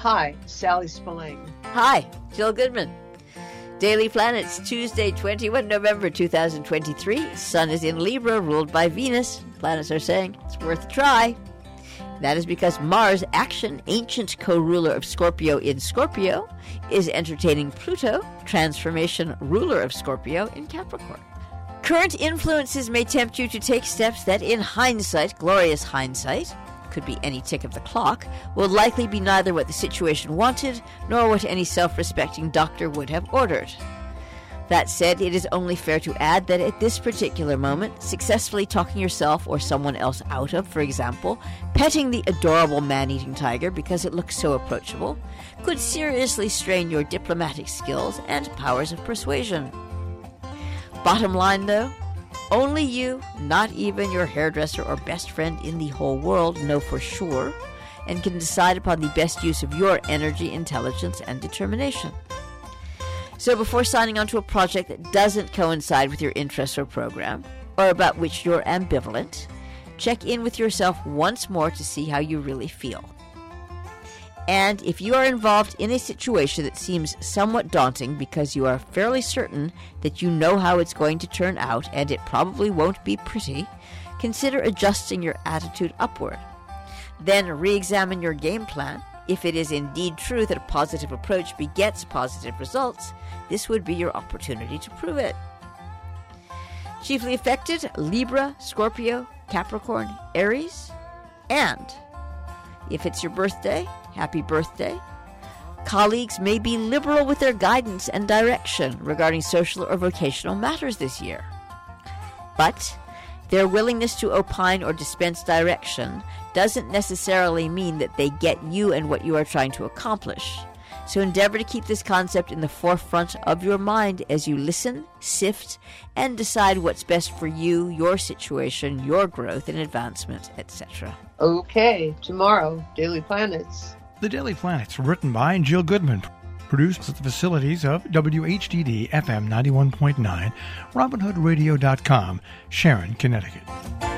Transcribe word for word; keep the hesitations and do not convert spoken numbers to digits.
Hi, Sally Spillane. Hi, Jill Goodman. Daily Planets, Tuesday, twenty-first of November, two thousand twenty-three. Sun is in Libra, ruled by Venus. Planets are saying it's worth a try. That is because Mars, action, ancient co-ruler of Scorpio in Scorpio, is entertaining Pluto, transformation ruler of Scorpio in Capricorn. Current influences may tempt you to take steps that, in hindsight, glorious hindsight, could be any tick of the clock, will likely be neither what the situation wanted nor what any self-respecting doctor would have ordered. That said, it is only fair to add that at this particular moment, successfully talking yourself or someone else out of, for example, petting the adorable man-eating tiger because it looks so approachable, could seriously strain your diplomatic skills and powers of persuasion. Bottom line, though, only you, not even your hairdresser or best friend in the whole world, know for sure and can decide upon the best use of your energy, intelligence, and determination. So before signing on to a project that doesn't coincide with your interests or program, or about which you're ambivalent, check in with yourself once more to see how you really feel. And if you are involved in a situation that seems somewhat daunting because you are fairly certain that you know how it's going to turn out and it probably won't be pretty, consider adjusting your attitude upward. Then re-examine your game plan. If it is indeed true that a positive approach begets positive results, this would be your opportunity to prove it. Chiefly affected, Libra, Scorpio, Capricorn, Aries, and if it's your birthday, happy birthday. Colleagues may be liberal with their guidance and direction regarding social or vocational matters this year. But their willingness to opine or dispense direction doesn't necessarily mean that they get you and what you are trying to accomplish. So endeavor to keep this concept in the forefront of your mind as you listen, sift, and decide what's best for you, your situation, your growth and advancement, et cetera. Okay, tomorrow, Daily Planets. The Daily Planets, written by Jill Goodman, produced at the facilities of W H D D F M ninety-one point nine, Robin Hood Radio dot com, Sharon, Connecticut.